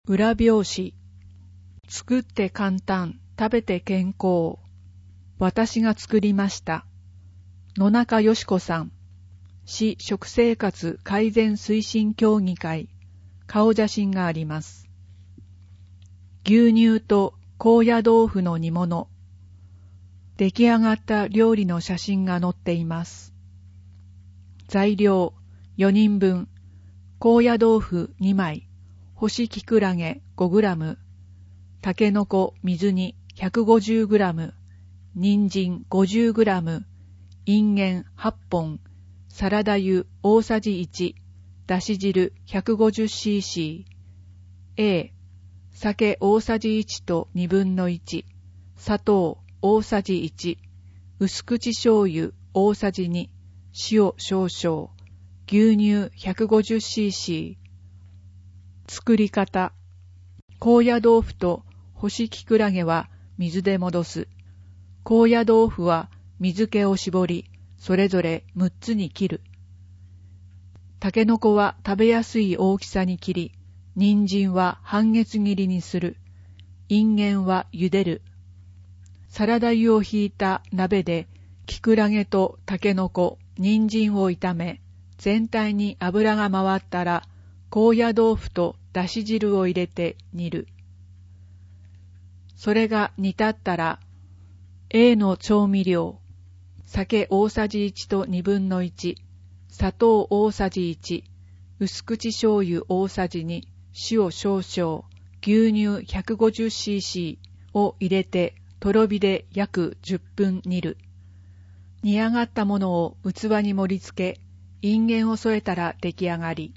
裏表紙。作って簡単、食べて健康。私が作りました。野中よし子さん。市食生活改善推進協議会。顔写真があります。牛乳と高野豆腐の煮物。出来上がった料理の写真が載っています。材料4人分。高野豆腐2枚。干しきくらげ 5g。たけのこ水煮 150g。人参 50g。いんげん8本。サラダ油大さじ1。だし汁 150cc。A。酒大さじ1と1/2。砂糖大さじ1。薄口醤油大さじ2。塩少々。牛乳 150cc。作り方。高野豆腐と干しきくらげは水で戻す。高野豆腐は水気を絞り、それぞれ6つに切る。たけのこは食べやすい大きさに切り、人参は半月切りにする。いんげんは茹でる。サラダ油をひいた鍋で、きくらげとたけのこ、人参を炒め、全体に油が回ったら、高野豆腐とだし汁を入れて煮る。それが煮立ったら、A の調味料、酒大さじ1と1/2、砂糖大さじ1、薄口醤油大さじ2、塩少々、牛乳 150cc を入れて、とろ火で約10分煮る。煮上がったものを器に盛り付け、いんげんを添えたら出来上がり。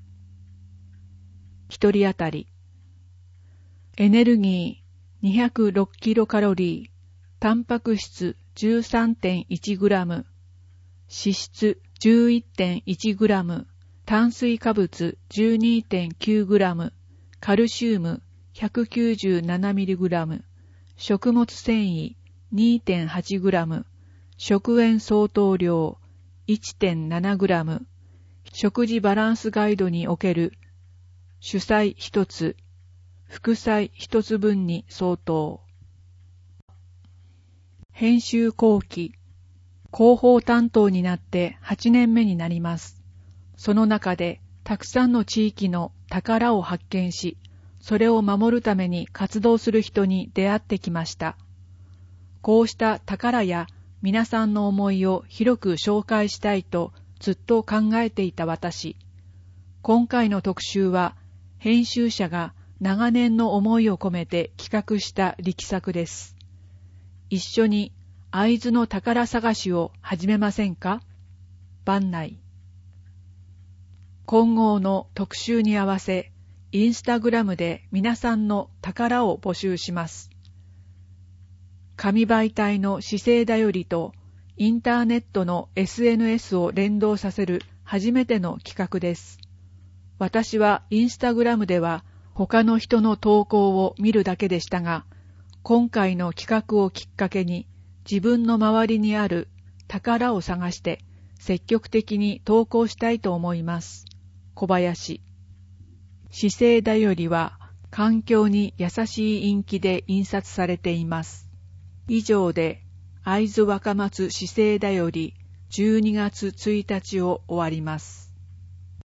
一人当たり。エネルギー 206kcal、タンパク質 13.1g、脂質 11.1g、炭水化物 12.9g、カルシウム 197mg、食物繊維 2.8g、食塩相当量 1.7g、食事バランスガイドにおける主菜1つ、副菜1つ分に相当。編集後期、広報担当になって8年目になります。その中でたくさんの地域の宝を発見し、それを守るために活動する人に出会ってきました。こうした宝や皆さんの思いを広く紹介したいとずっと考えていた私。今回の特集は編集者が長年の思いを込めて企画した力作です。一緒に会津の宝探しを始めませんか？番内。今後の特集に合わせ、インスタグラムで皆さんの宝を募集します。紙媒体の姿勢だよりとインターネットの SNS を連動させる初めての企画です。私はインスタグラムでは他の人の投稿を見るだけでしたが、今回の企画をきっかけに自分の周りにある宝を探して積極的に投稿したいと思います。小林。姿勢だよりは環境に優しいインキで印刷されています。以上で会津若松姿勢だより12月1日を終わります。